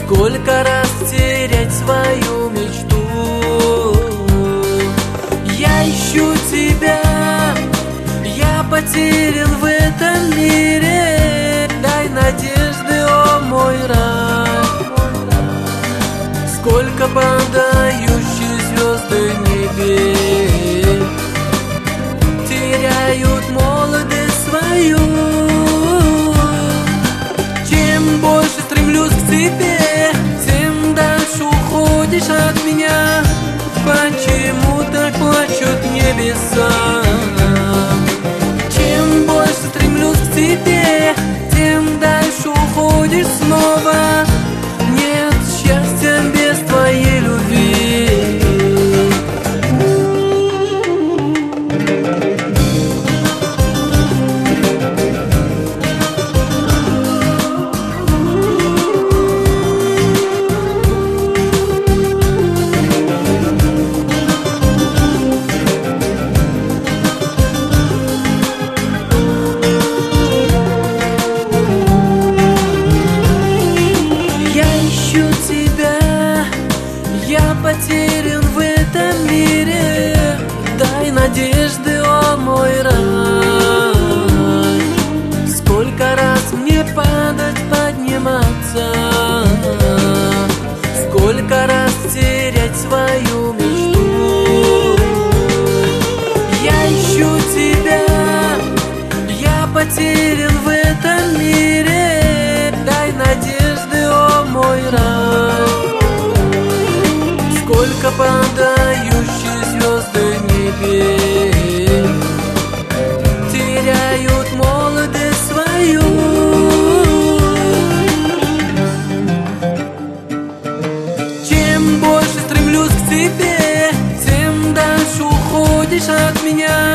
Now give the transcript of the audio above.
Сколько раз терять свою мечту. Я ищу тебя, я потерян в этом мире. Дай надежды, о мой рай. Сколько падающих звезды небес теряют молодость свою. Чем больше стремлюсь к тебе, тем дальше уходишь от меня. Почему так плачут небеса? Чем больше стремлюсь к тебе, тем дальше уходишь снова. Нет счастья без твоей любви. Я потерян в этом мире. Дай надежды, о мой рай. Сколько раз мне падать, подниматься, сколько раз терять свою мечту. Я ищу тебя, я потерян в этом мире. Дай надежды, о мой рай. Сколько падающих звезды небес теряют молодость свою. Чем больше стремлюсь к тебе, тем дальше уходишь от меня.